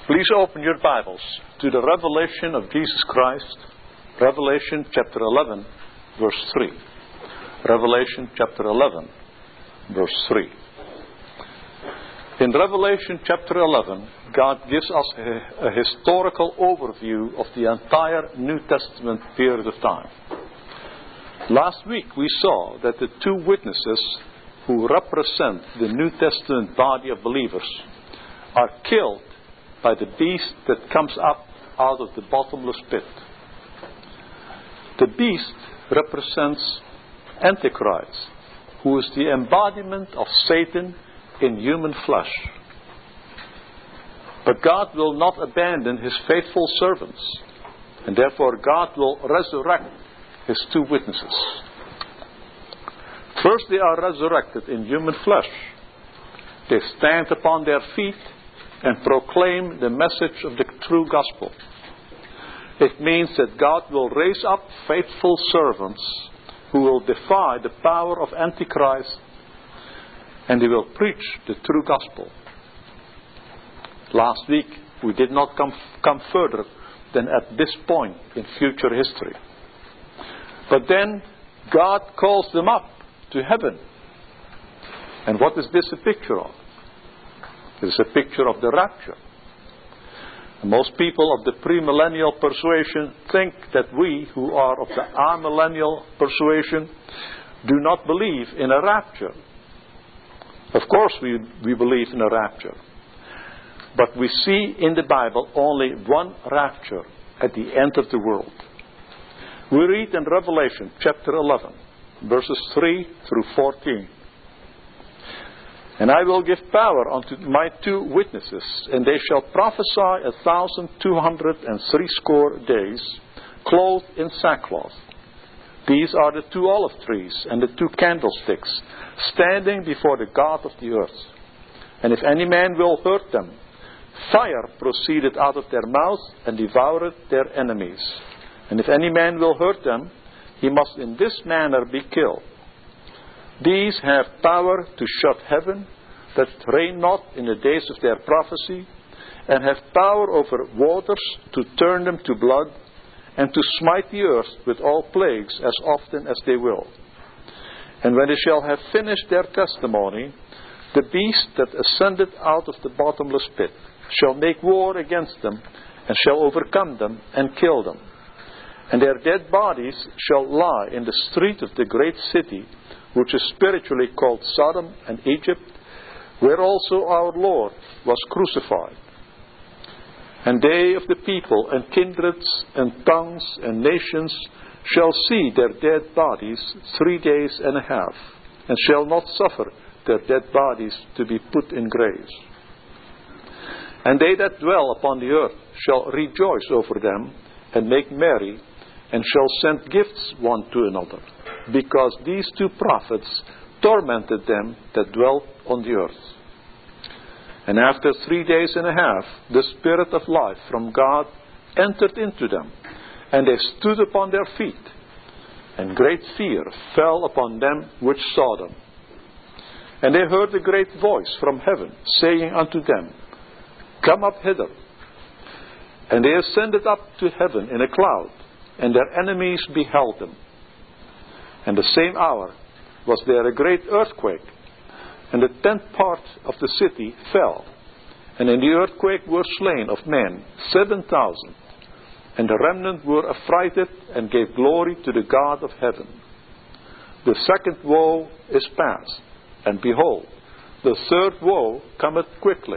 Please open your Bibles to the revelation of Jesus Christ, Revelation chapter 11, verse 3. Revelation chapter 11, verse 3. In Revelation chapter 11, God gives us a historical overview of the entire New Testament period of time. Last week we saw that the two witnesses who represent the New Testament body of believers are killed by the beast that comes up out of the bottomless pit. The beast represents Antichrist, who is the embodiment of Satan in human flesh. But God will not abandon His faithful servants, and therefore God will resurrect His two witnesses. First, they are resurrected in human flesh. They stand upon their feet and proclaim the message of the true gospel. It means that God will raise up faithful servants who will defy the power of Antichrist, and they will preach the true gospel. Last week we did not come further than at this point in future history. But then God calls them up to heaven. And what is this a picture of? It is a picture of the rapture. And most people of the premillennial persuasion think that we who are of the amillennial persuasion do not believe in a rapture. Of course we believe in a rapture. But we see in the Bible only one rapture at the end of the world. We read in Revelation chapter 11, verses 3 through 14. And I will give power unto my two witnesses, and they shall prophesy 1,260 days, clothed in sackcloth. These are the two olive trees and the two candlesticks, standing before the God of the earth. And if any man will hurt them, fire proceeded out of their mouth and devoured their enemies. And if any man will hurt them, he must in this manner be killed. These have power to shut heaven, that rain not in the days of their prophecy, and have power over waters to turn them to blood, and to smite the earth with all plagues as often as they will. And when they shall have finished their testimony, the beast that ascended out of the bottomless pit shall make war against them, and shall overcome them and kill them. And their dead bodies shall lie in the street of the great city, which is spiritually called Sodom and Egypt, where also our Lord was crucified. And they of the people and kindreds and tongues and nations shall see their dead bodies 3 days and a half, and shall not suffer their dead bodies to be put in graves. And they that dwell upon the earth shall rejoice over them, and make merry, and shall send gifts one to another, because these two prophets tormented them that dwelt on the earth. And after 3 days and a half, the Spirit of life from God entered into them, and they stood upon their feet, and great fear fell upon them which saw them. And they heard a great voice from heaven, saying unto them, Come up hither. And they ascended up to heaven in a cloud, and their enemies beheld them. And the same hour was there a great earthquake, and the 10th part of the city fell. And in the earthquake were slain of men 7,000. And the remnant were affrighted, and gave glory to the God of heaven. The second woe is past, and behold, the third woe cometh quickly.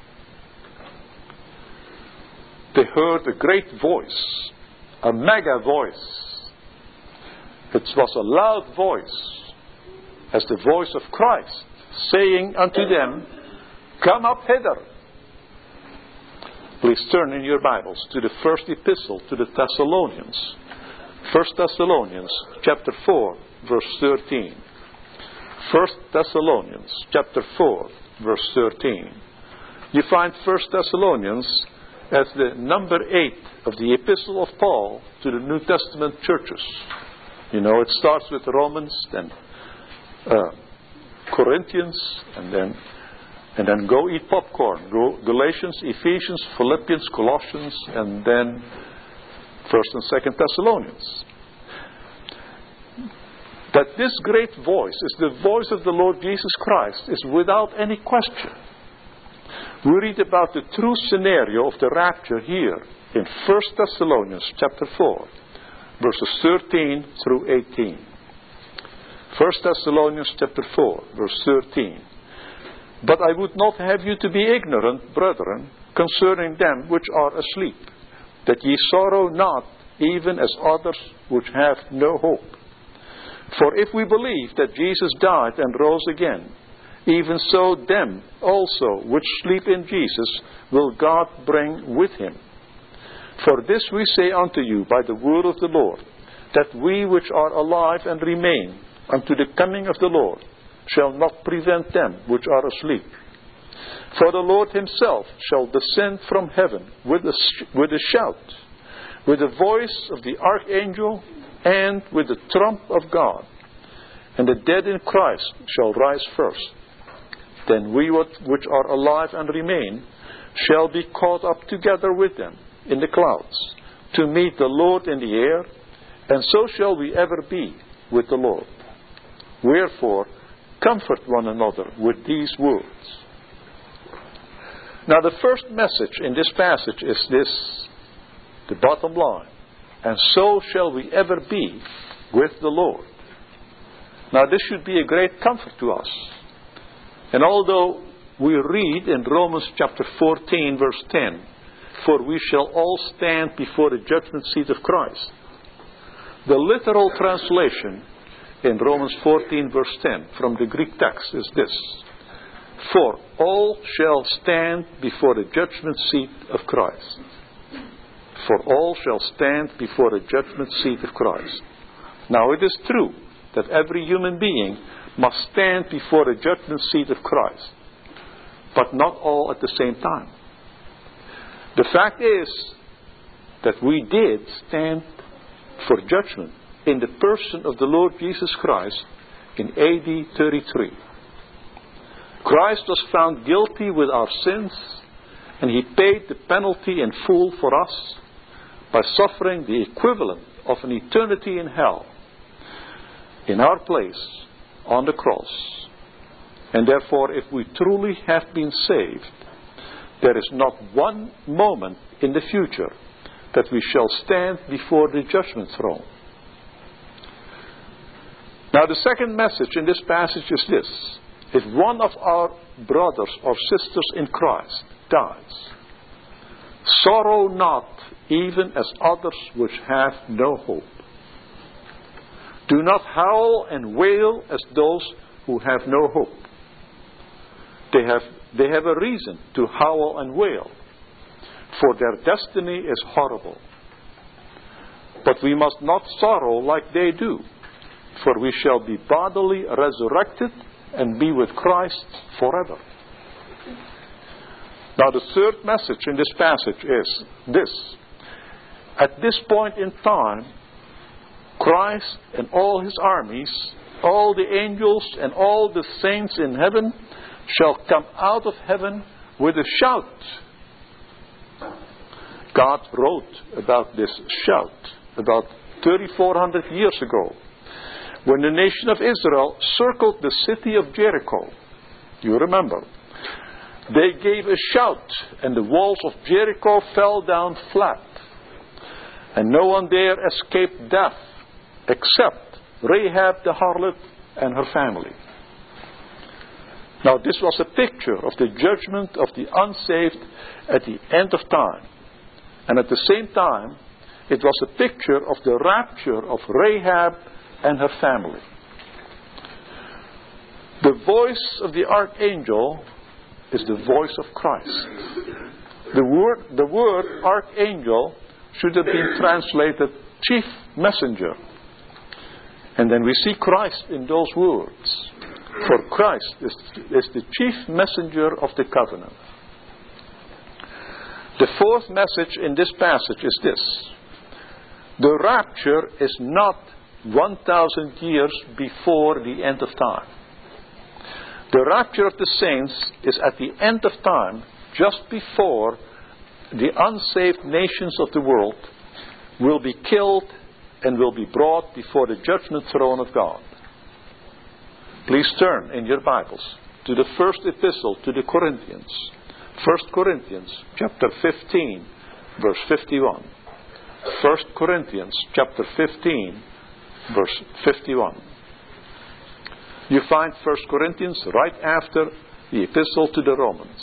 They heard a great voice, a mega voice. It was a loud voice, as the voice of Christ, saying unto them, Come up hither. Please turn in your Bibles to the first epistle to the Thessalonians. 1 Thessalonians chapter 4, verse 13. 1 Thessalonians chapter 4, verse 13. You find 1 Thessalonians as the number 8 of the epistle of Paul to the New Testament churches. You know, it starts with Romans, then Corinthians, and then And then go eat popcorn. Go Galatians, Ephesians, Philippians, Colossians, and then 1st and 2nd Thessalonians. That this great voice is the voice of the Lord Jesus Christ is without any question. We read about the true scenario of the rapture here in 1 Thessalonians chapter 4, verses 13 through 18. 1 Thessalonians chapter 4, verse 13. But I would not have you to be ignorant, brethren, concerning them which are asleep, that ye sorrow not, even as others which have no hope. For if we believe that Jesus died and rose again, even so them also which sleep in Jesus will God bring with him. For this we say unto you by the word of the Lord, that we which are alive and remain unto the coming of the Lord shall not prevent them which are asleep. For the Lord himself shall descend from heaven with a shout, with the voice of the archangel, and with the trump of God. And the dead in Christ shall rise first. Then we which are alive and remain shall be caught up together with them in the clouds, to meet the Lord in the air, and so shall we ever be with the Lord. Wherefore, comfort one another with these words. Now the first message in this passage is this, the bottom line. And so shall we ever be with the Lord. Now this should be a great comfort to us. And although we read in Romans chapter 14 verse 10, for we shall all stand before the judgment seat of Christ. The literal translation in Romans 14 verse 10 from the Greek text is this. For all shall stand before the judgment seat of Christ. For all shall stand before the judgment seat of Christ. Now it is true that every human being must stand before the judgment seat of Christ. But not all at the same time. The fact is that we did stand for judgment in the person of the Lord Jesus Christ in AD 33. Christ was found guilty with our sins, and he paid the penalty in full for us by suffering the equivalent of an eternity in hell in our place on the cross. And therefore, if we truly have been saved, there is not one moment in the future that we shall stand before the judgment throne. Now the second message in this passage is this. If one of our brothers or sisters in Christ dies, sorrow not, even as others which have no hope. Do not howl and wail as those who have no hope. They have a reason to howl and wail, for their destiny is horrible. But we must not sorrow like they do, for we shall be bodily resurrected and be with Christ forever. Now the third message in this passage is this. At this point in time, Christ and all his armies, all the angels and all the saints in heaven shall come out of heaven with a shout. God wrote about this shout about 3,400 years ago, when the nation of Israel circled the city of Jericho. You remember. They gave a shout, and the walls of Jericho fell down flat. And no one there escaped death, except Rahab the harlot and her family. Now this was a picture of the judgment of the unsaved at the end of time. And at the same time, it was a picture of the rapture of Rahab and her family. The voice of the archangel is the voice of Christ. The word archangel should have been translated chief messenger. And then we see Christ in those words. For Christ is the chief messenger of the covenant. The fourth message in this passage is this. The rapture is not 1,000 years before the end of time. The rapture of the saints is at the end of time, just before the unsaved nations of the world will be killed and will be brought before the judgment throne of God. Please turn in your Bibles to the first epistle to the Corinthians. 1 Corinthians chapter 15, verse 51. 1 Corinthians chapter 15, verse 51. You find 1 Corinthians right after the epistle to the Romans.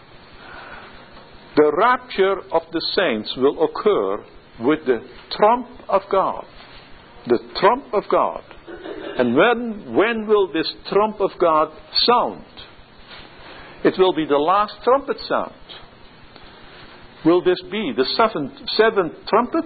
The rapture of the saints will occur with the trump of God. The trump of God. And when will this trump of God sound? It will be the last trumpet sound. Will this be the seventh trumpet?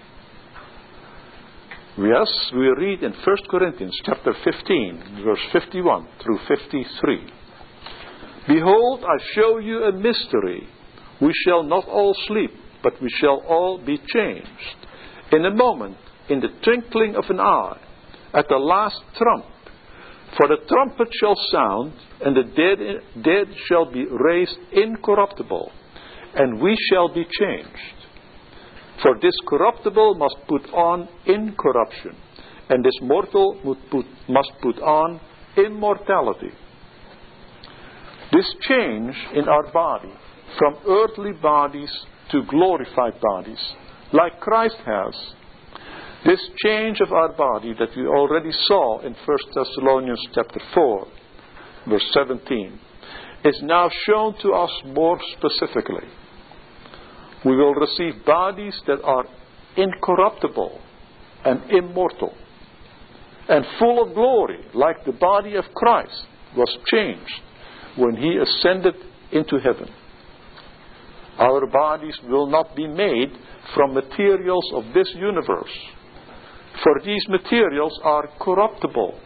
Yes, we read in 1 Corinthians chapter 15, verse 51 through 53. Behold, I show you a mystery. We shall not all sleep, but we shall all be changed. In a moment, in the twinkling of an eye, at the last trump. For the trumpet shall sound, and the dead shall be raised incorruptible, and we shall be changed. For this corruptible must put on incorruption, and this mortal must put on immortality. This change in our body, from earthly bodies to glorified bodies, like Christ has, this change of our body that we already saw in 1 Thessalonians chapter 4, verse 17, is now shown to us more specifically. We will receive bodies that are incorruptible and immortal and full of glory, like the body of Christ was changed when He ascended into heaven. Our bodies will not be made from materials of this universe, for these materials are corruptible.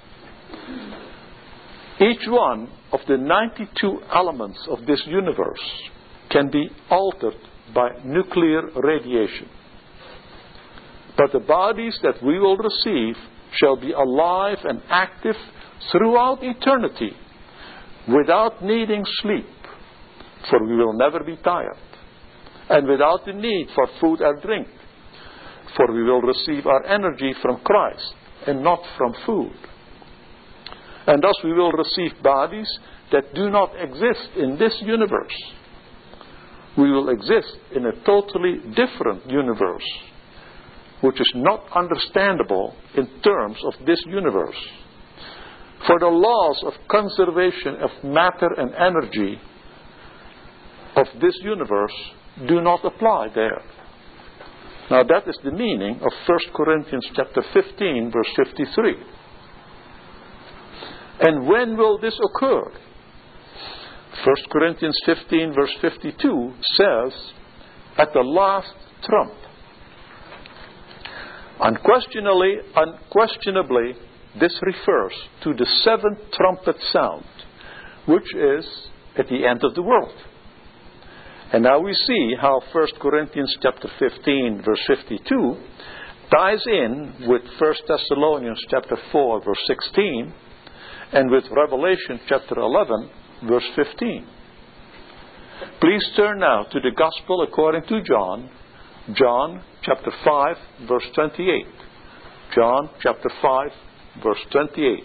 Each one of the 92 elements of this universe can be altered by nuclear radiation. But the bodies that we will receive shall be alive and active throughout eternity, without needing sleep, for we will never be tired, and without the need for food and drink, for we will receive our energy from Christ and not from food. And thus we will receive bodies that do not exist in this universe. We will exist in a totally different universe, which is not understandable in terms of this universe. For the laws of conservation of matter and energy of this universe do not apply there. Now that is the meaning of 1 Corinthians chapter 15, verse 53. And when will this occur? 1 Corinthians 15, verse 52 says, at the last trump. Unquestionably, this refers to the seventh trumpet sound, which is at the end of the world. And now we see how 1 Corinthians chapter 15, verse 52 ties in with 1 Thessalonians chapter 4, verse 16, and with Revelation chapter 11, verse 15. Please turn now to the Gospel according to John, John chapter 5, verse 28. John chapter 5, verse 28.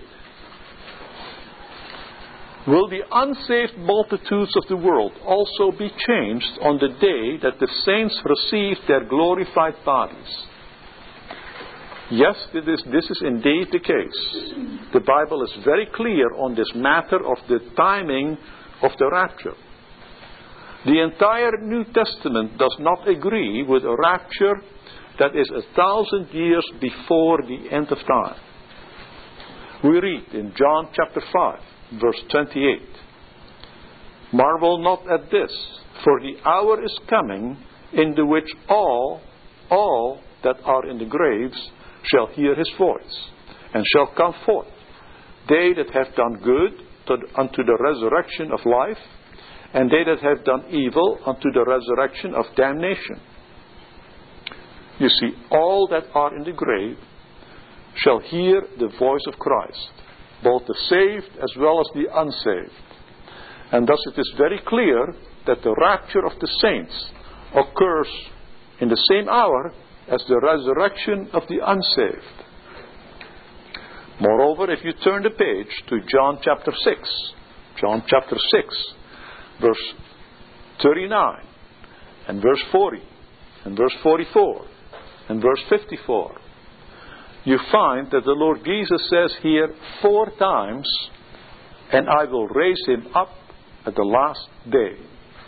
Will the unsaved multitudes of the world also be changed on the day that the saints receive their glorified bodies? Yes, this is indeed the case. The Bible is very clear on this matter of the timing of the rapture. The entire New Testament does not agree with a rapture that is 1,000 years before the end of time. We read in John chapter 5, verse 28, marvel not at this, for the hour is coming in the which all that are in the graves shall hear His voice, and shall come forth, they that have done good unto the resurrection of life, and they that have done evil unto the resurrection of damnation. You see, all that are in the grave shall hear the voice of Christ, both the saved as well as the unsaved. And thus it is very clear that the rapture of the saints occurs in the same hour as the resurrection of the unsaved. Moreover, if you turn the page to John chapter 6, verse 39, and verse 40, and verse 44, and verse 54, you find that the Lord Jesus says here 4 times, and I will raise him up at the last day.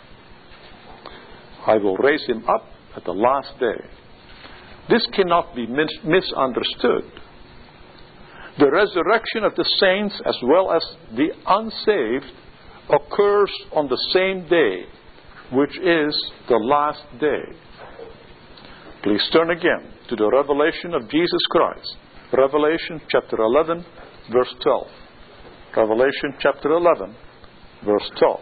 I will raise him up at the last day. This cannot be misunderstood. The resurrection of the saints as well as the unsaved occurs on the same day, which is the last day. Please turn again to the revelation of Jesus Christ. Revelation chapter 11, verse 12. Revelation chapter 11, verse 12.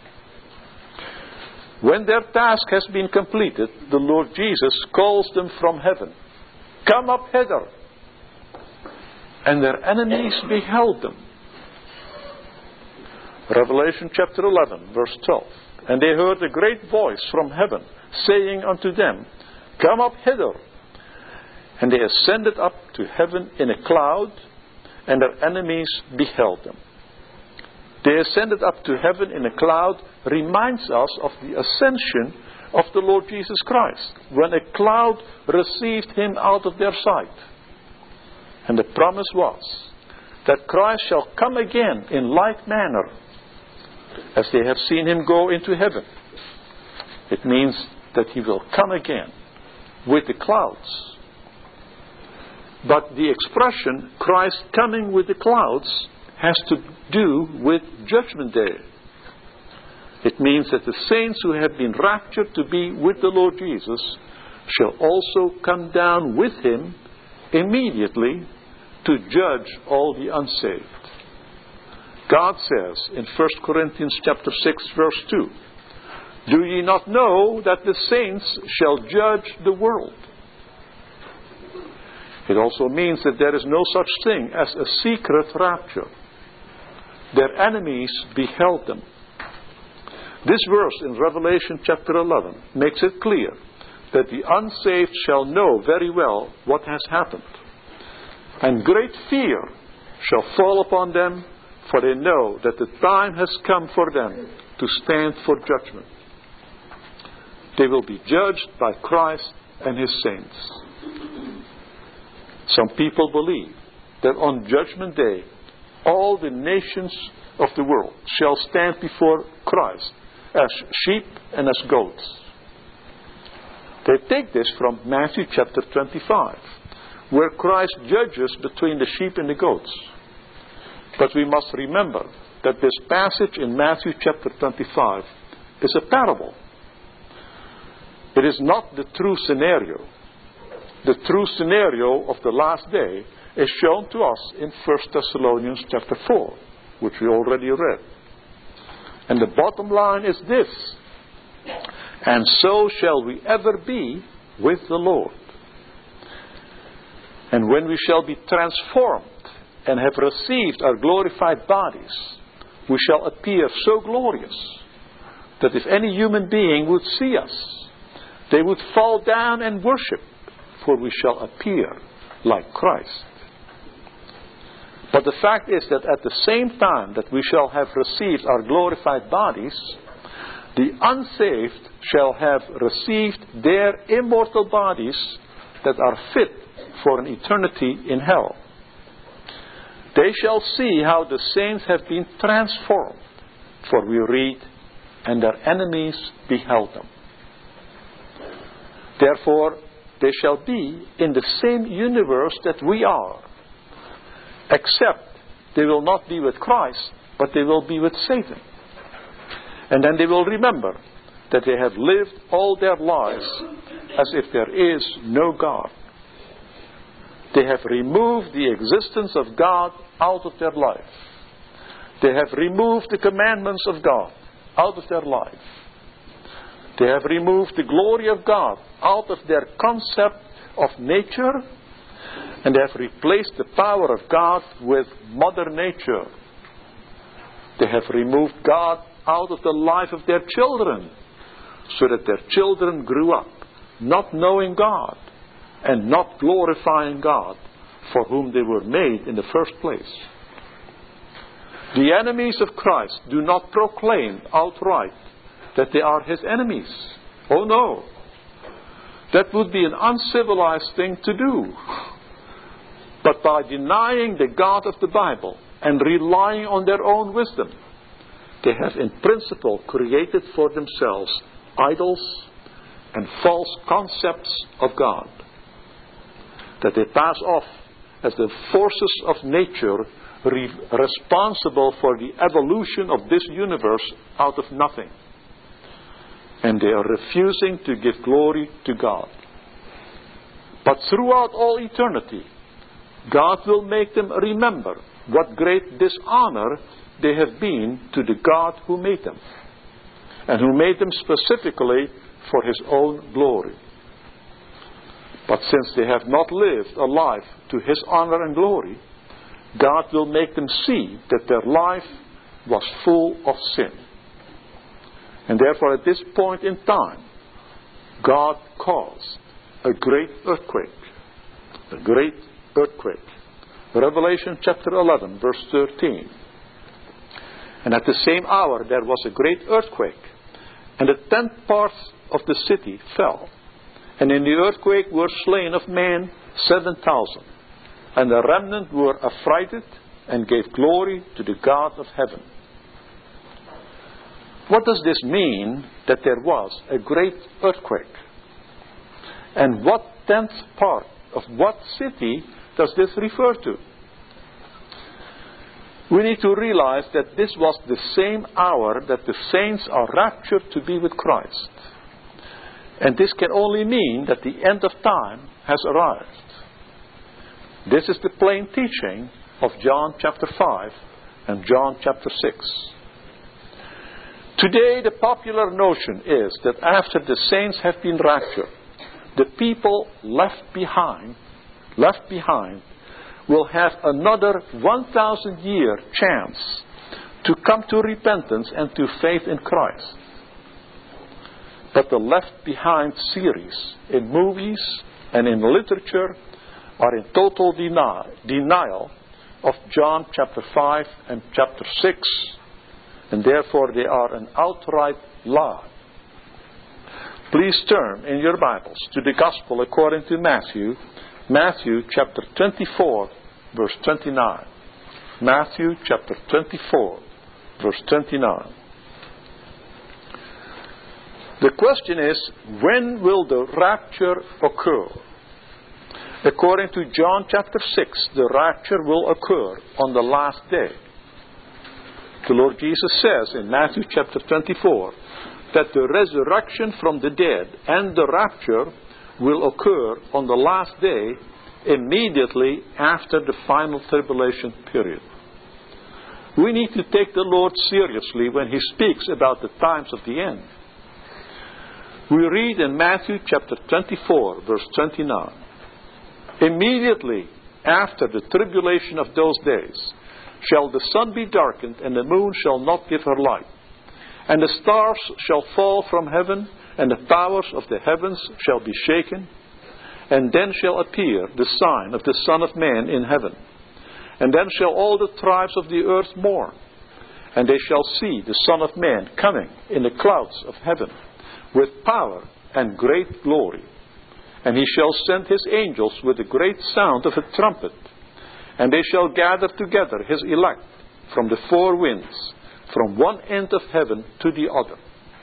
When their task has been completed, the Lord Jesus calls them from heaven. Come up hither. And their enemies beheld them. Revelation chapter 11, verse 12. And they heard a great voice from heaven, saying unto them, Come up hither. And they ascended up to heaven in a cloud, and their enemies beheld them. They ascended up to heaven in a cloud reminds us of the ascension of the Lord Jesus Christ, when a cloud received him out of their sight. And the promise was that Christ shall come again in like manner as they have seen him go into heaven. It means that he will come again with the clouds. But the expression Christ coming with the clouds has to do with Judgment Day. It means that the saints who have been raptured to be with the Lord Jesus shall also come down with him immediately to judge all the unsaved. God says in 1 Corinthians chapter 6 verse 2, Do ye not know that the saints shall judge the world? It also means that there is no such thing as a secret rapture. Their enemies beheld them. This verse in Revelation chapter 11 makes it clear that the unsaved shall know very well what has happened. And great fear shall fall upon them, for they know that the time has come for them to stand for judgment. They will be judged by Christ and his saints. Some people believe that on Judgment Day, all the nations of the world shall stand before Christ as sheep and as goats. They take this from Matthew chapter 25, where Christ judges between the sheep and the goats. But we must remember that this passage in Matthew chapter 25 is a parable. It is not the true scenario. The true scenario of the last day is shown to us in 1 Thessalonians chapter 4, which we already read. And the bottom line is this: and so shall we ever be with the Lord. And when we shall be transformed and have received our glorified bodies, we shall appear so glorious that if any human being would see us, they would fall down and worship, for we shall appear like Christ. But the fact is that at the same time that we shall have received our glorified bodies, the unsaved shall have received their immortal bodies that are fit for an eternity in hell. They shall see how the saints have been transformed, for we read, and their enemies beheld them. Therefore, they shall be in the same universe that we are, except they will not be with Christ, but they will be with Satan. And then they will remember that they have lived all their lives as if there is no God. They have removed the existence of God out of their life. They have removed the commandments of God out of their life. They have removed the glory of God out of their concept of nature And they have replaced the power of God with Mother Nature. They have removed God out of the life of their children, so that their children grew up not knowing God and not glorifying God for whom they were made in the first place. The enemies of Christ do not proclaim outright that they are His enemies. Oh no. That would be an uncivilized thing to do. But by denying the God of the Bible and relying on their own wisdom, they have in principle created for themselves idols and false concepts of God, that they pass off as the forces of nature responsible for the evolution of this universe out of nothing. And they are refusing to give glory to God. But throughout all eternity, God will make them remember what great dishonor they have been to the God who made them, and who made them specifically for His own glory. But since they have not lived a life to His honor and glory, God will make them see that their life was full of sin. And therefore at this point in time, God caused a great earthquake. A great earthquake. Revelation chapter 11 verse 13. And at the same hour there was a great earthquake, and the 10th part of the city fell. And in the earthquake were slain of men 7,000. And the remnant were affrighted and gave glory to the God of heaven. What does this mean, that there was a great earthquake? And what 10th part of what city does this refer to? We need to realize that this was the same hour that the saints are raptured to be with Christ. And this can only mean that the end of time has arrived. This is the plain teaching of John chapter 5 and John chapter 6. Today the popular notion is that after the saints have been raptured, the people left behind will have another 1,000-year chance to come to repentance and to faith in Christ. But the Left Behind series in movies and in literature are in total denial of John chapter 5 and chapter 6, and therefore they are an outright lie. Please turn in your Bibles to the Gospel according to Matthew chapter 24 verse 29. Matthew chapter 24 verse 29. The question is, when will the rapture occur? According to John chapter 6, the rapture will occur on the last day. The Lord Jesus says in Matthew chapter 24 that the resurrection from the dead and the rapture will occur on the last day, immediately after the final tribulation period. We need to take the Lord seriously when He speaks about the times of the end. We read in Matthew chapter 24 verse 29, immediately after the tribulation of those days shall the sun be darkened, and the moon shall not give her light, and the stars shall fall from heaven, and the powers of the heavens shall be shaken. And then shall appear the sign of the Son of Man in heaven. And then shall all the tribes of the earth mourn, and they shall see the Son of Man coming in the clouds of heaven with power and great glory. And He shall send His angels with a great sound of a trumpet, and they shall gather together His elect from the four winds, from one end of heaven to the other.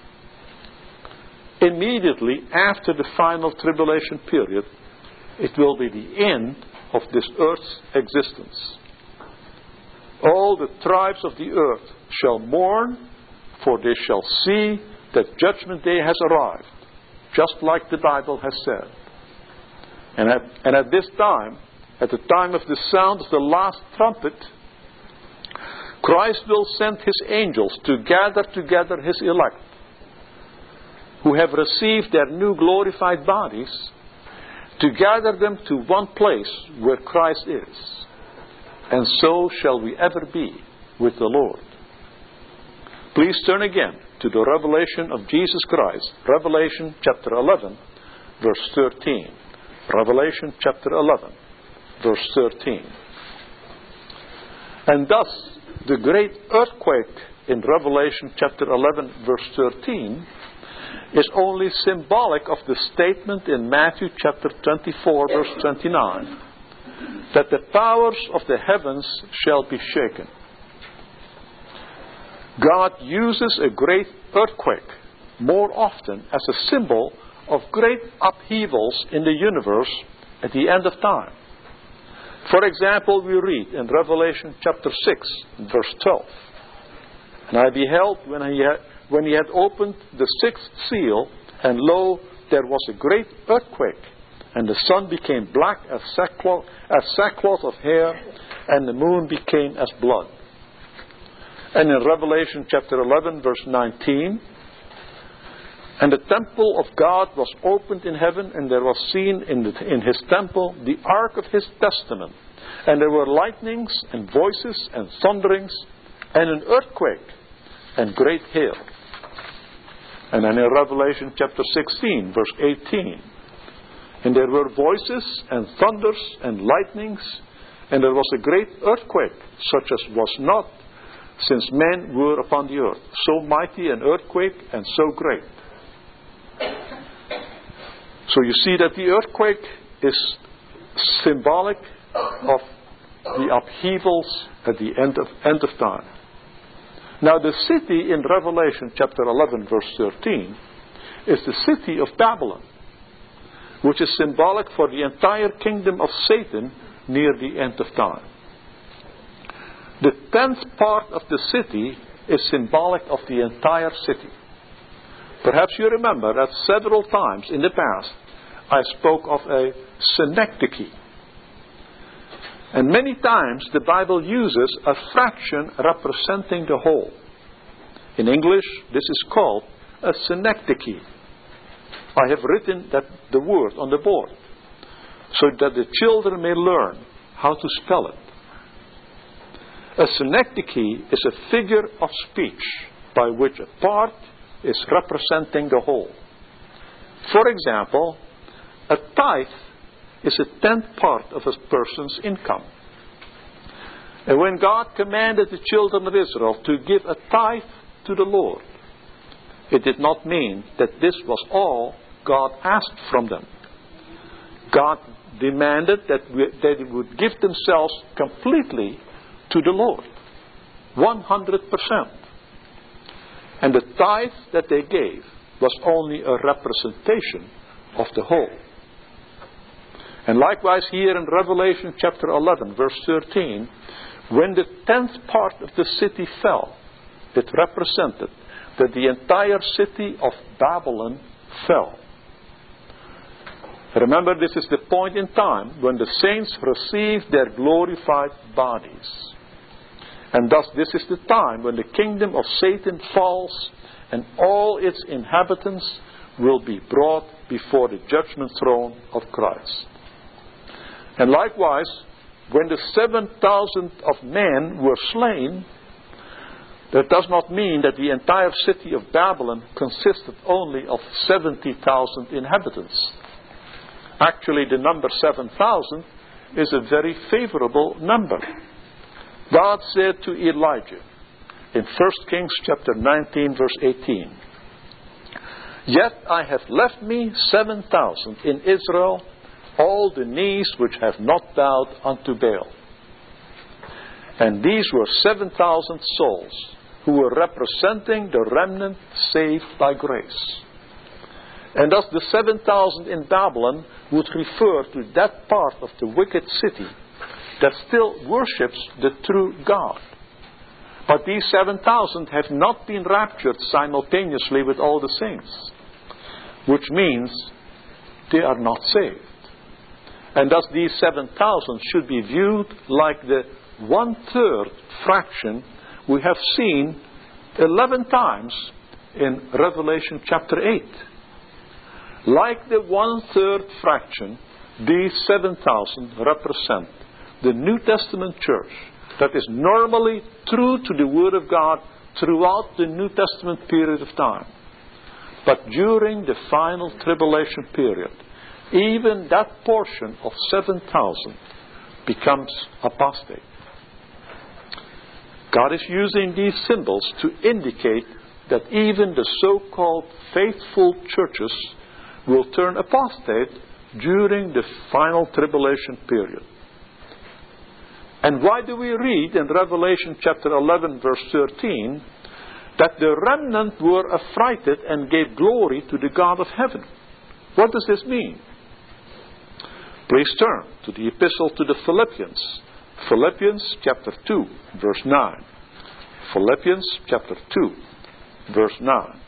Immediately after the final tribulation period, it will be the end of this earth's existence. All the tribes of the earth shall mourn, for they shall see that judgment day has arrived, just like the Bible has said. And at this time, at the time of the sound of the last trumpet, Christ will send His angels to gather together His elect, who have received their new glorified bodies, to gather them to one place where Christ is. And so shall we ever be with the Lord. Please turn again to the revelation of Jesus Christ. Revelation chapter 11, verse 13. Revelation chapter 11, verse 13. And thus, the great earthquake in Revelation chapter 11, verse 13, is only symbolic of the statement in Matthew chapter 24, verse 29, that the powers of the heavens shall be shaken. God uses a great earthquake more often as a symbol of great upheavals in the universe at the end of time. For example, we read in Revelation chapter 6, verse 12, And I beheld when he had opened the sixth seal, and lo, there was a great earthquake, and the sun became black as sackcloth of hair, and the moon became as blood. And in Revelation chapter 11, verse 19, And the temple of God was opened in heaven, and there was seen in his temple the ark of his testament. And there were lightnings, and voices, and thunderings, and an earthquake, and great hail. And then in Revelation chapter 16, verse 18, And there were voices, and thunders, and lightnings, and there was a great earthquake, such as was not since men were upon the earth. So mighty an earthquake, and so great. So you see that the earthquake is symbolic of the upheavals at the end of time. Now the city in Revelation chapter 11 verse 13 is the city of Babylon, which is symbolic for the entire kingdom of Satan near the end of time. The 10th part of the city is symbolic of the entire city. Perhaps you remember that several times in the past I spoke of a synecdoche. And many times the Bible uses a fraction representing the whole. In English, this is called a synecdoche. I have written the word on the board so that the children may learn how to spell it. A synecdoche is a figure of speech by which a part is representing the whole. For example, a tithe is a 10th part of a person's income. And when God commanded the children of Israel to give a tithe to the Lord, it did not mean that this was all God asked from them. God demanded that they would give themselves completely to the Lord, 100%. And the tithe that they gave was only a representation of the whole. And likewise here in Revelation chapter 11 verse 13, when the 10th part of the city fell, it represented that the entire city of Babylon fell. Remember, this is the point in time when the saints receive their glorified bodies. And thus this is the time when the kingdom of Satan falls and all its inhabitants will be brought before the judgment throne of Christ. And likewise, when the 7,000 of men were slain, that does not mean that the entire city of Babylon consisted only of 70,000 inhabitants. Actually, the number 7,000 is a very favorable number. God said to Elijah in 1 Kings chapter 19 verse 18, Yet I have left me 7,000 in Israel, all the knees which have not bowed unto Baal. And these were 7,000 souls who were representing the remnant saved by grace. And thus the 7,000 in Babylon would refer to that part of the wicked city that still worships the true God. But these 7,000 have not been raptured simultaneously with all the saints, which means they are not saved. And thus these 7,000 should be viewed like the 1/3 fraction we have seen 11 times in Revelation chapter 8. Like the 1/3 fraction these 7,000 represent the New Testament church that is normally true to the Word of God throughout the New Testament period of time. But during the final tribulation period, even that portion of 7,000 becomes apostate. God is using these symbols to indicate that even the so-called faithful churches will turn apostate during the final tribulation period. And why do we read in Revelation chapter 11 verse 13 that the remnant were affrighted and gave glory to the God of heaven? What does this mean? Please turn to the epistle to the Philippians. Philippians chapter 2 verse 9. Philippians chapter 2 verse 9.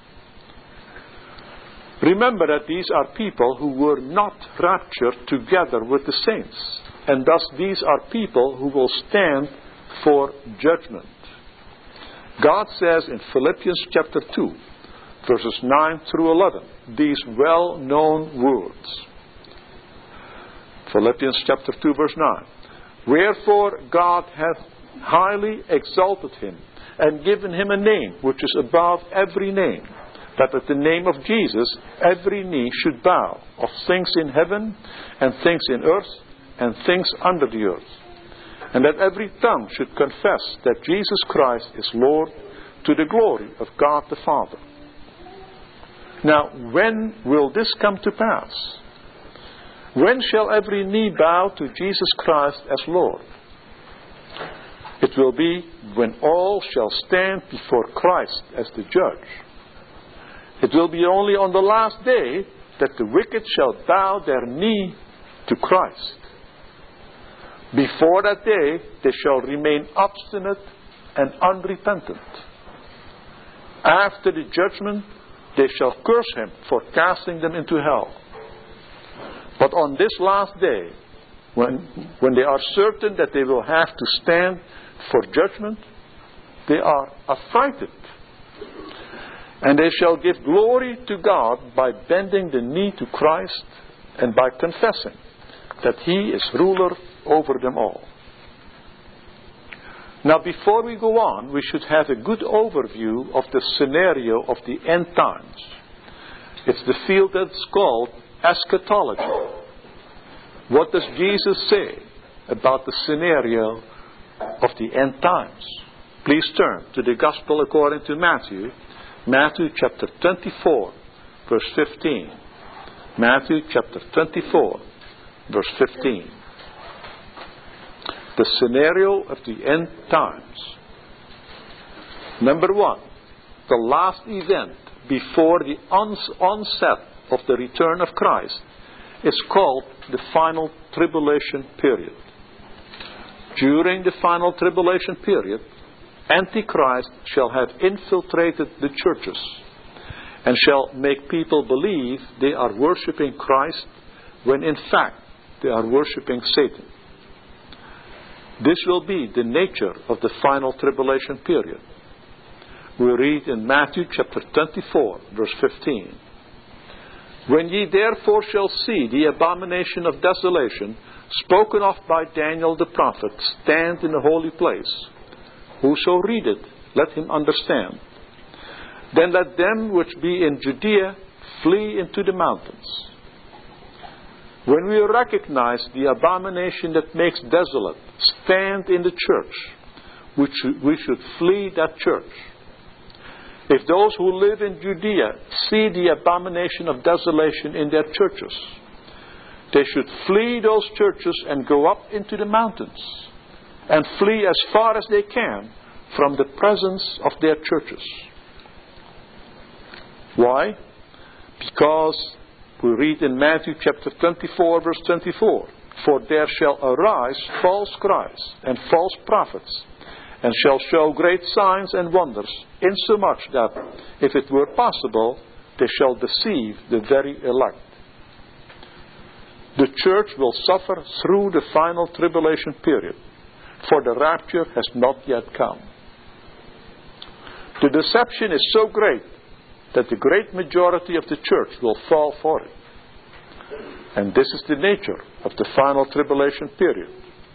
Remember that these are people who were not raptured together with the saints. And thus these are people who will stand for judgment. God says in Philippians chapter 2, verses 9 through 11, these well-known words. Philippians chapter 2, verse 9. Wherefore God hath highly exalted him, and given him a name which is above every name, that at the name of Jesus every knee should bow, of things in heaven, and things in earth, and things under the earth, and that every tongue should confess that Jesus Christ is Lord, to the glory of God the Father. Now, when will this come to pass? When shall every knee bow to Jesus Christ as Lord? It will be when all shall stand before Christ as the judge. It will be only on the last day that the wicked shall bow their knee to Christ. Before that day, they shall remain obstinate and unrepentant. After the judgment, they shall curse him for casting them into hell. But on this last day, when they are certain that they will have to stand for judgment, they are affrighted. And they shall give glory to God by bending the knee to Christ and by confessing that He is ruler over them all. Now, before we go on, we should have a good overview of the scenario of the end times. It's the field that's called eschatology. What does Jesus say about the scenario of the end times? Please turn to the Gospel according to Matthew. Matthew chapter 24, verse 15. Matthew chapter 24, verse 15. The scenario of the end times. Number one, the last event before the onset of the return of Christ is called the final tribulation period. During the final tribulation period, Antichrist shall have infiltrated the churches and shall make people believe they are worshipping Christ when in fact they are worshipping Satan. This will be the nature of the final tribulation period. We read in Matthew chapter 24, verse 15. When ye therefore shall see the abomination of desolation spoken of by Daniel the prophet stand in the holy place, whoso readeth, let him understand. Then let them which be in Judea flee into the mountains. When we recognize the abomination that makes desolate stand in the church, we should flee that church. If those who live in Judea see the abomination of desolation in their churches, they should flee those churches and go up into the mountains and flee as far as they can from the presence of their churches. Why? Because we read in Matthew chapter 24, verse 24, for there shall arise false Christs and false prophets, and shall show great signs and wonders, insomuch that, if it were possible, they shall deceive the very elect. The church will suffer through the final tribulation period, for the rapture has not yet come. The deception is so great that the great majority of the church will fall for it. And this is the nature of the final tribulation period.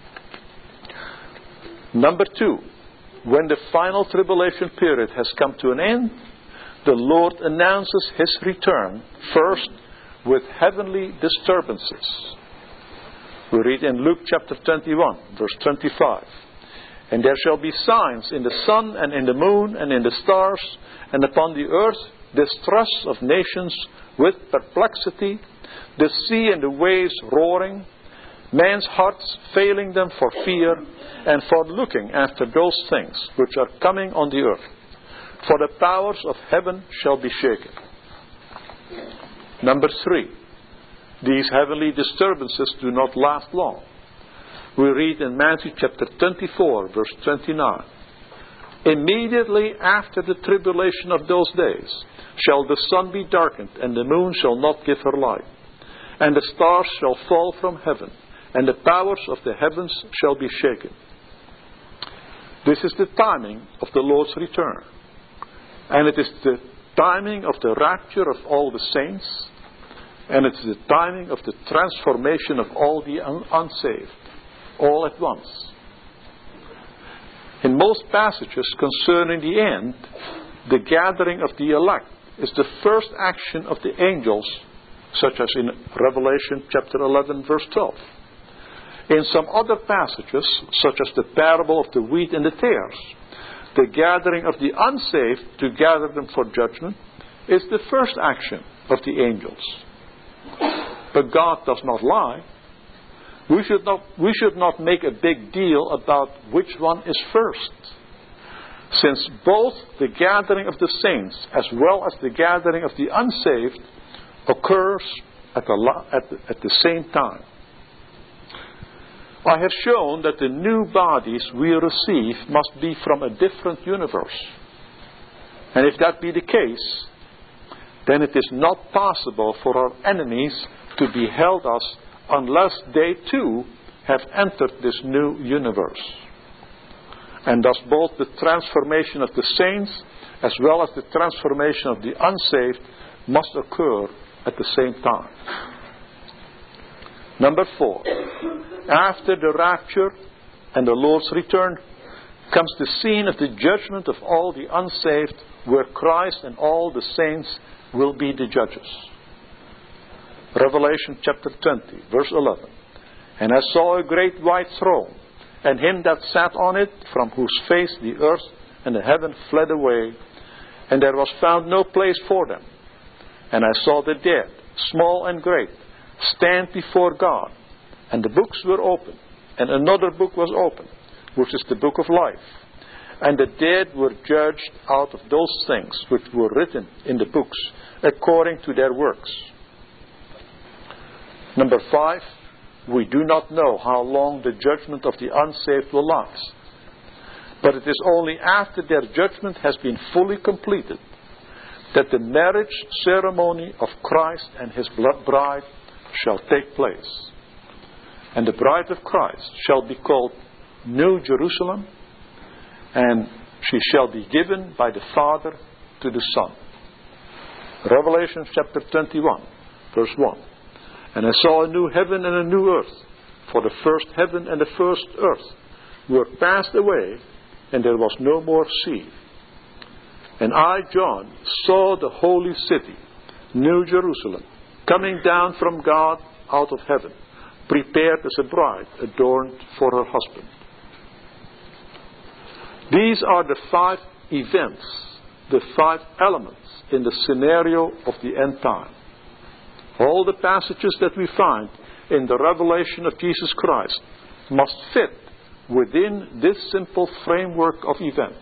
Number 2, when the final tribulation period has come to an end, the Lord announces His return, first with heavenly disturbances. We read in Luke chapter 21, verse 25. And there shall be signs in the sun and in the moon and in the stars, and upon the earth distress of nations with perplexity, the sea and the waves roaring, men's hearts failing them for fear and for looking after those things which are coming on the earth. For the powers of heaven shall be shaken. Number 3, these heavenly disturbances do not last long. We read in Matthew chapter 24, verse 29. Immediately after the tribulation of those days shall the sun be darkened, and the moon shall not give her light, and the stars shall fall from heaven, and the powers of the heavens shall be shaken. This is the timing of the Lord's return. And it is the timing of the rapture of all the saints, and it's the timing of the transformation of all the unsaved, all at once. In most passages concerning the end, the gathering of the elect is the first action of the angels, such as in Revelation chapter 11, verse 12. In some other passages, such as the parable of the wheat and the tares, the gathering of the unsaved to gather them for judgment is the first action of the angels. But God does not lie. We should not make a big deal about which one is first, since both the gathering of the saints as well as the gathering of the unsaved occurs at the same time. I have shown that the new bodies we receive must be from a different universe. And if that be the case, then it is not possible for our enemies to behold us unless they too have entered this new universe. And thus both the transformation of the saints as well as the transformation of the unsaved must occur at the same time. Number 4. After the rapture and the Lord's return comes the scene of the judgment of all the unsaved, where Christ and all the saints will be the judges. Revelation chapter 20, verse 11. And I saw a great white throne, and him that sat on it, from whose face the earth and the heaven fled away, and there was found no place for them. And I saw the dead, small and great, stand before God, and the books were opened, and another book was opened, which is the book of life. And the dead were judged out of those things which were written in the books, according to their works. Number 5, we do not know how long the judgment of the unsaved will last. But it is only after their judgment has been fully completed that the marriage ceremony of Christ and His bride shall take place. And the bride of Christ shall be called New Jerusalem, and she shall be given by the Father to the Son. Revelation chapter 21, verse 1. And I saw a new heaven and a new earth, for the first heaven and the first earth were passed away, and there was no more sea. And I, John, saw the holy city, New Jerusalem, coming down from God out of heaven, prepared as a bride adorned for her husband. These are the 5 events, the 5 elements in the scenario of the end time. All the passages that we find in the revelation of Jesus Christ must fit within this simple framework of events.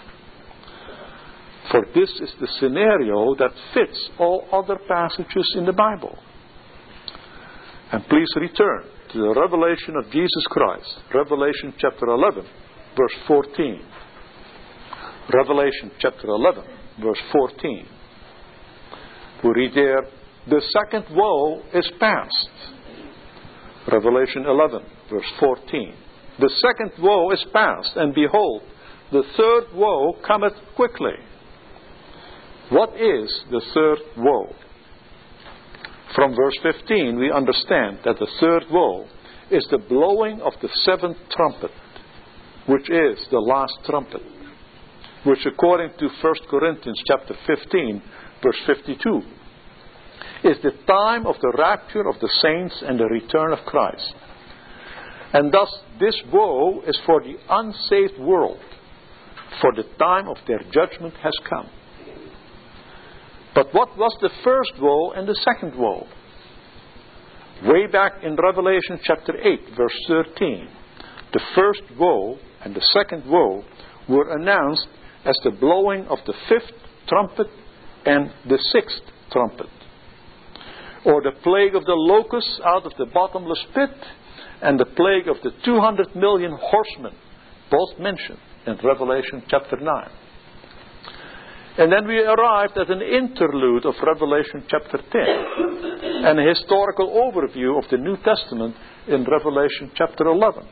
For this is the scenario that fits all other passages in the Bible. And please return to the revelation of Jesus Christ, Revelation chapter 11, verse 14. Revelation chapter 11, verse 14. We read there, the second woe is past. Revelation 11, verse 14. The second woe is past, and behold, the third woe cometh quickly. What is the third woe? From verse 15 we understand that the third woe is the blowing of the seventh trumpet, which is the last trumpet, which according to 1 Corinthians chapter 15 verse 52 is the time of the rapture of the saints and the return of Christ. And thus this woe is for the unsaved world, for the time of their judgment has come. But what was the first woe and the second woe? Way back in Revelation chapter 8 verse 13, the first woe and the second woe were announced as the blowing of the fifth trumpet and the sixth trumpet, or the plague of the locusts out of the bottomless pit, and the plague of the 200 million horsemen, both mentioned in Revelation chapter 9. And then we arrived at an interlude of Revelation chapter 10, and a historical overview of the New Testament in Revelation chapter 11.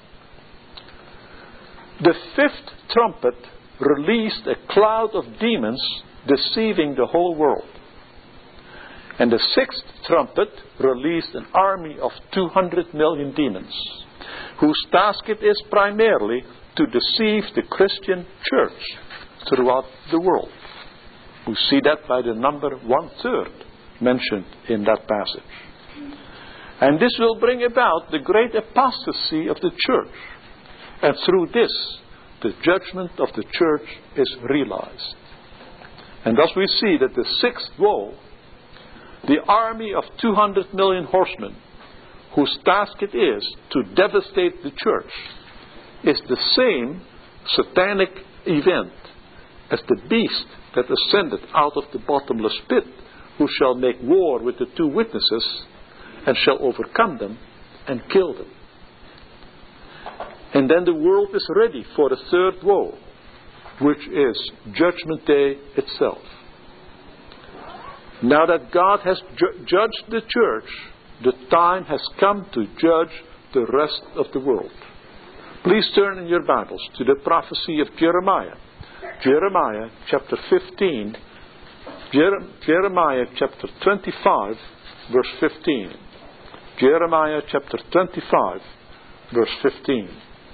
The fifth trumpet released a cloud of demons deceiving the whole world. And the sixth trumpet released an army of 200 million demons, whose task it is primarily to deceive the Christian church throughout the world. We see that by the number 1/3 mentioned in that passage. And this will bring about the great apostasy of the church. And through this, the judgment of the church is realized. And thus we see that the sixth woe, the army of 200 million horsemen, whose task it is to devastate the church, is the same satanic event as the beast that ascended out of the bottomless pit, who shall make war with the two witnesses, and shall overcome them and kill them. And then the world is ready for the third woe, which is Judgment Day itself. Now that God has judged the church, the time has come to judge the rest of the world. Please turn in your Bibles to the prophecy of Jeremiah. Jeremiah chapter 15. Jeremiah chapter 25 verse 15. Jeremiah chapter 25 verse 15.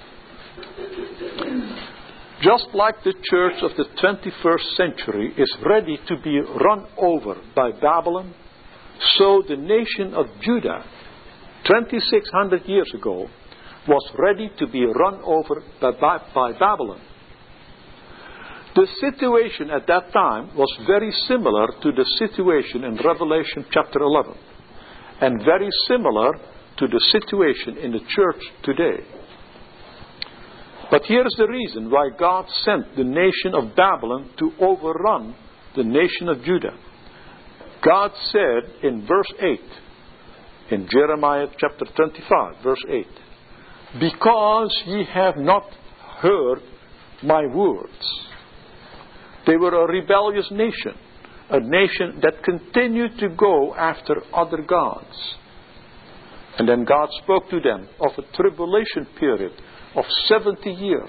Just like the church of the 21st century is ready to be run over by Babylon, so the nation of Judah 2600 years ago was ready to be run over by Babylon. The situation at that time was very similar to the situation in Revelation chapter 11, and very similar to the situation in the church today. But here is the reason why God sent the nation of Babylon to overrun the nation of Judah. God said in verse 8, in Jeremiah chapter 25, verse 8, "Because ye have not heard my words." They were a rebellious nation, a nation that continued to go after other gods. And then God spoke to them of a tribulation period of 70 years.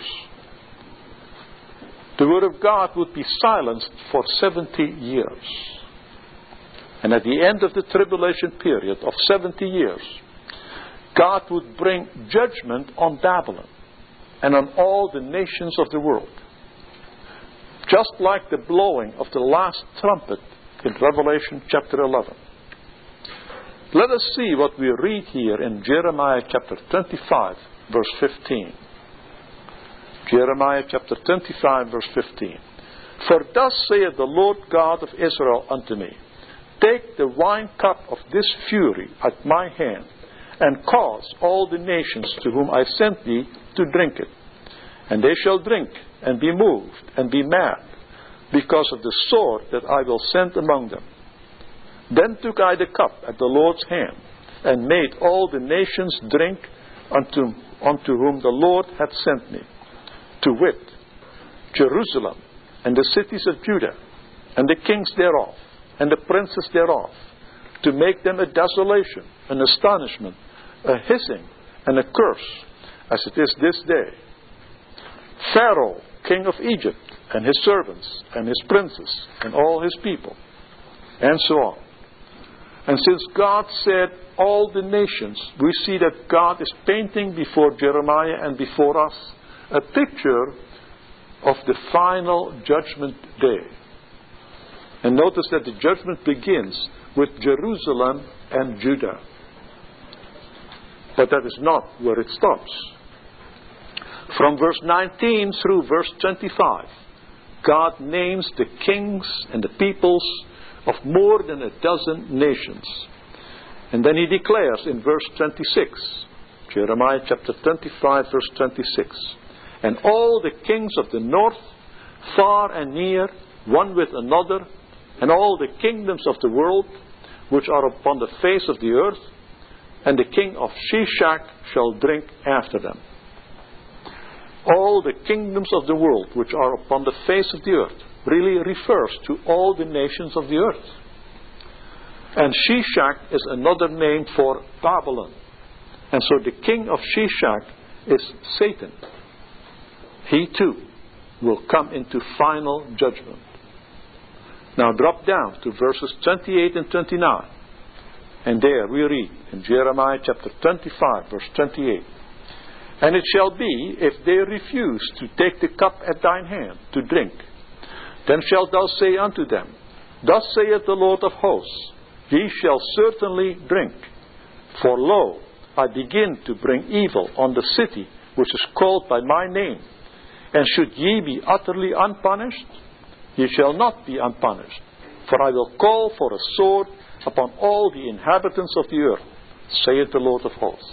The word of God would be silenced for 70 years. And at the end of the tribulation period of 70 years, God would bring judgment on Babylon and on all the nations of the world. Just like the blowing of the last trumpet in Revelation chapter 11. Let us see what we read here in Jeremiah chapter 25 verse 15. Jeremiah chapter 25 verse 15. "For thus saith the Lord God of Israel unto me, Take the wine cup of this fury at my hand, and cause all the nations to whom I sent thee to drink it. And they shall drink, and be moved, and be mad, because of the sword that I will send among them. Then took I the cup at the Lord's hand, and made all the nations drink unto whom the Lord hath sent me, to wit, Jerusalem, and the cities of Judah, and the kings thereof, and the princes thereof, to make them a desolation, an astonishment, a hissing, and a curse, as it is this day. Pharaoh, king of Egypt, and his servants, and his princes, and all his people," and so on. And since God said all the nations, we see that God is painting before Jeremiah and before us a picture of the final judgment day. And notice that the judgment begins with Jerusalem and Judah. But that is not where it stops. From verse 19 through verse 25, God names the kings and the peoples of more than a dozen nations. And then he declares in verse 26, Jeremiah chapter 25 verse 26, and all the kings of the north, far and near, one with another, and all the kingdoms of the world, which are upon the face of the earth, and the king of Shishak shall drink after them. All the kingdoms of the world which are upon the face of the earth really refers to all the nations of the earth. And Shishak is another name for Babylon. And so the king of Shishak is Satan. He too will come into final judgment. Now drop down to verses 28 and 29. And there we read in Jeremiah chapter 25 verse 28. And it shall be, if they refuse to take the cup at thine hand to drink, then shalt thou say unto them, Thus saith the Lord of hosts, Ye shall certainly drink. For lo, I begin to bring evil on the city which is called by my name. And should ye be utterly unpunished? Ye shall not be unpunished. For I will call for a sword upon all the inhabitants of the earth, saith the Lord of hosts.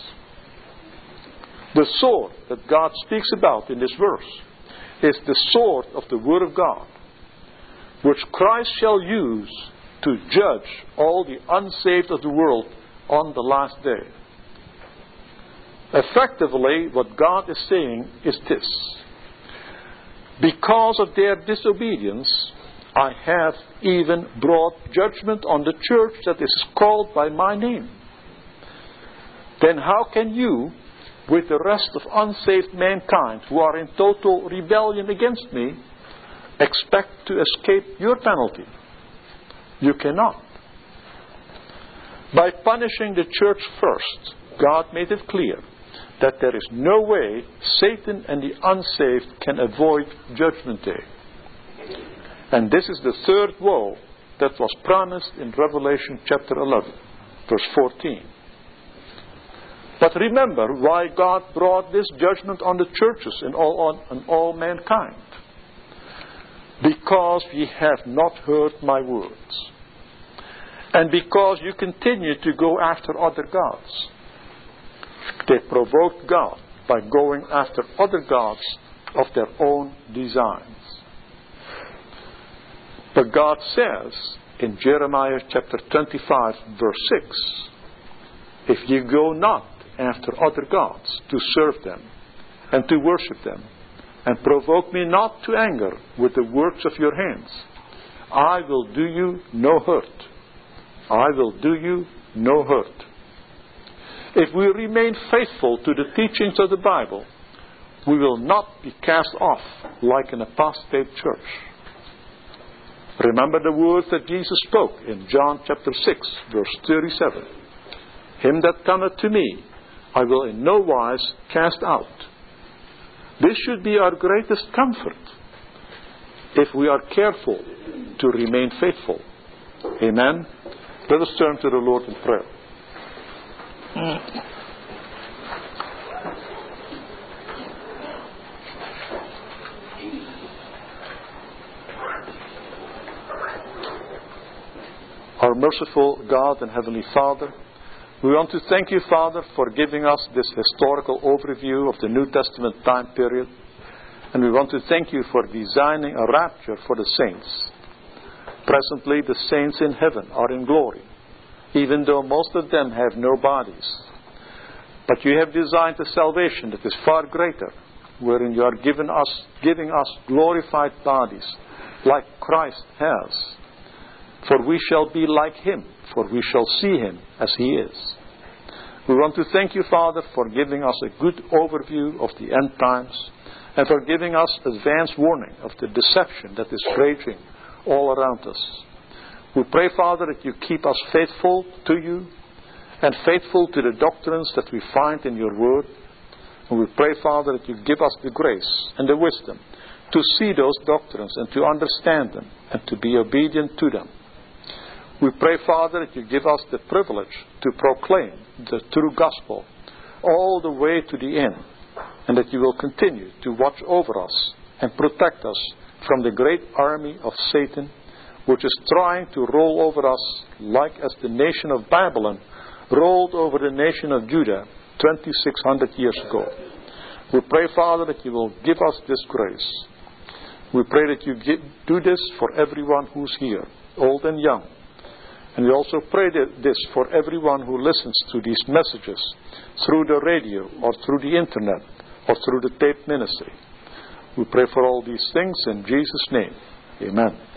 The sword that God speaks about in this verse is the sword of the Word of God, which Christ shall use to judge all the unsaved of the world on the last day. Effectively, what God is saying is this: because of their disobedience, I have even brought judgment on the church that is called by my name. Then how can you, with the rest of unsaved mankind who are in total rebellion against me, expect to escape your penalty? You cannot. By punishing the church first, God made it clear that there is no way Satan and the unsaved can avoid Judgment Day. And this is the third woe that was promised in Revelation chapter 11, verse 14. But remember why God brought this judgment on the churches and on all mankind. Because ye have not heard my words. And because you continue to go after other gods. They provoked God by going after other gods of their own designs. But God says in Jeremiah chapter 25 verse 6, if ye go not after other gods to serve them and to worship them, and provoke me not to anger with the works of your hands, I will do you no hurt. I will do you no hurt. If we remain faithful to the teachings of the Bible, we will not be cast off like an apostate church. Remember the words that Jesus spoke in John chapter 6 verse 37. Him that cometh to me, I will in no wise cast out. This should be our greatest comfort if we are careful to remain faithful. Amen. Let us turn to the Lord in prayer. Our merciful God and Heavenly Father, we want to thank you, Father, for giving us this historical overview of the New Testament time period. And we want to thank you for designing a rapture for the saints. Presently, the saints in heaven are in glory, even though most of them have no bodies. But you have designed a salvation that is far greater, wherein you are giving us glorified bodies, like Christ has. For we shall be like Him, for we shall see Him as He is. We want to thank you, Father, for giving us a good overview of the end times, and for giving us advance warning of the deception that is raging all around us. We pray, Father, that you keep us faithful to you and faithful to the doctrines that we find in your word. And we pray, Father, that you give us the grace and the wisdom to see those doctrines and to understand them and to be obedient to them. We pray, Father, that you give us the privilege to proclaim the true gospel all the way to the end, and that you will continue to watch over us and protect us from the great army of Satan, which is trying to roll over us like as the nation of Babylon rolled over the nation of Judah 2,600 years ago. We pray, Father, that you will give us this grace. We pray that you do this for everyone who's here, old and young. And we also pray this for everyone who listens to these messages through the radio or through the internet or through the tape ministry. We pray for all these things in Jesus' name. Amen.